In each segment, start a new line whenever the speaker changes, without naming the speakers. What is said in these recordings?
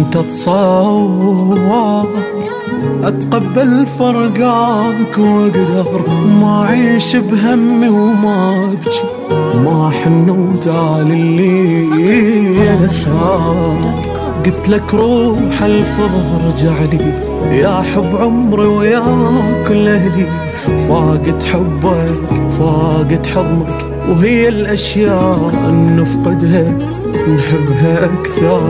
كنت اتصور اتقبل فرقانك واقدر ما اعيش بهمي وما ابكي، ما احن وتعال اللي صار. قلت لك روح الفضل ارجع لي يا حب عمري ويا كل اهلي، فاقد حبك فاقد حضنك، وهي الاشياء نفقدها نحبها اكثر.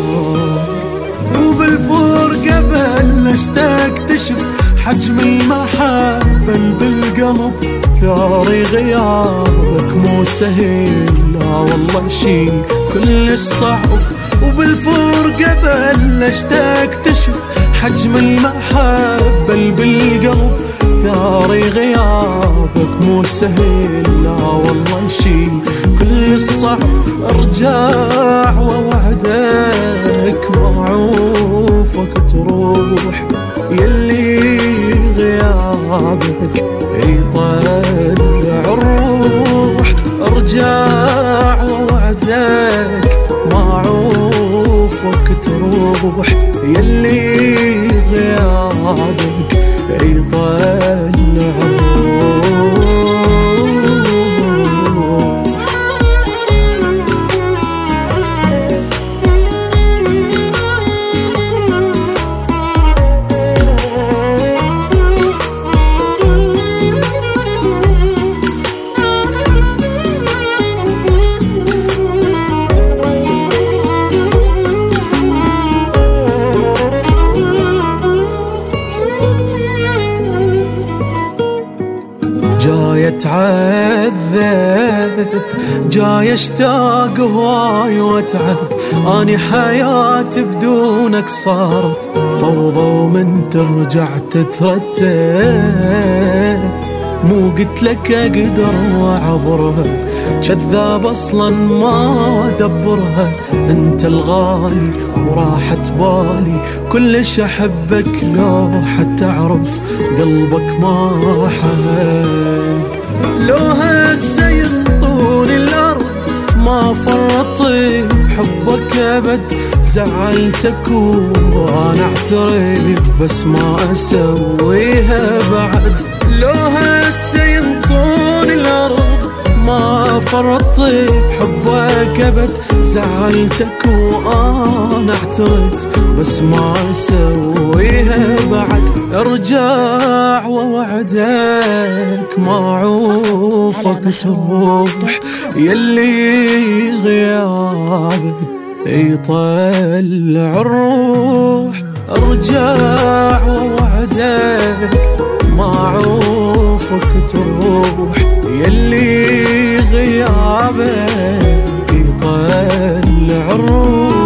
وبالفرقة بلشت اكتشف حجم المحبة بالقلب، ثاري غيابك مو سهل لا والله شي كلش صعب. وبالفرقة بلشت اكتشف حجم المحبة بالقلب، ثاري غيابك مو سهل لا والله شي كلش صعب. ارجع ووعدك معوفك تروح، يلي غيابك يطلع الروح. ارجع ووعدك معوفك تروح، يلي غيابك يطلع الروح. جاي اتعذب جاي اشتاق هواي واتعب، اني حياتي بدونك صارت فوضى ومن ترجع تترتب. مو قلت لك اقدر واعبرها، كذاب اصلا ما ادبرها. انت الغالي وراحت بالي كلش احبك، لو حتى اعرف قلبك ما حن. لو هسه ينطون الارض ما فرطي بحبك ابد، زعلتك وانا اعترف بس ما اسويها بعد. لو هسه ينطون الارض ما فرطي بحبك ابد، زعلتك وانا اعترف بس ما اسويها بعد. ارجع ووعدك معوفك تروح، يلي غيابك يطلع الروح. ارجع ووعدك معوفك تروح، يلي غيابك يطلع الروح.